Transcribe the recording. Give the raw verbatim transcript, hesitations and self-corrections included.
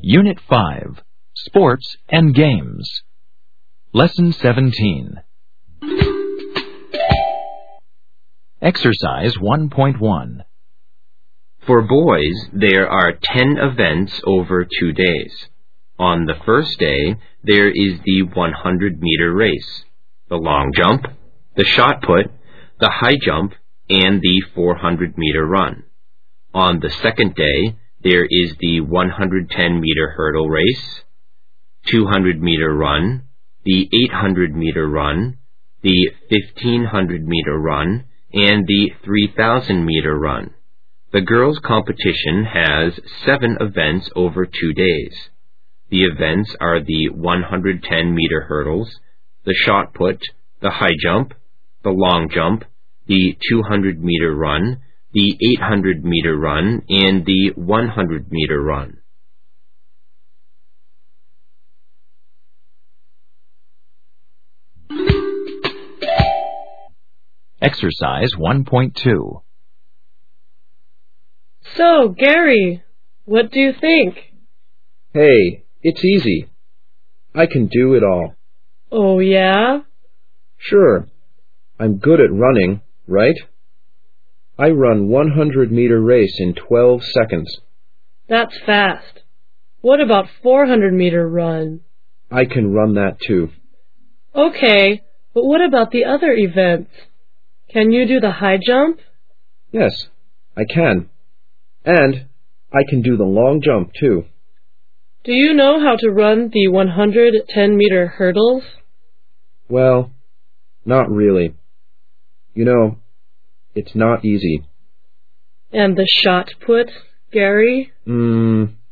Unit five, Sports and Games. Lesson seventeen. Exercise one point one. For boys, there are ten events over two days. On the first day, there is the one hundred meter race, the long jump, the shot put, the high jump, and the four hundred meter run. On the second day, there is the one hundred ten meter hurdle race, two hundred meter run, the eight hundred meter run, the fifteen hundred meter run, and the three thousand meter run. The girls' competition has seven events over two days. The events are the one hundred ten meter hurdles, the shot put, the high jump, the long jump, the two hundred meter run, the eight hundred meter run, and the one hundred meter run. Exercise one point two. So, Gary, what do you think? Hey, it's easy. I can do it all. Oh, yeah? Sure. I'm good at running, right? I run one hundred meter race in twelve seconds. That's fast. What about four hundred meter run? I can run that too. Okay, but what about the other events? Can you do the high jump? Yes, I can. And I can do the long jump too. Do you know how to run the one hundred ten meter hurdles? Well, not really. You know, it's not easy. And the shot put, Gary? Hmm,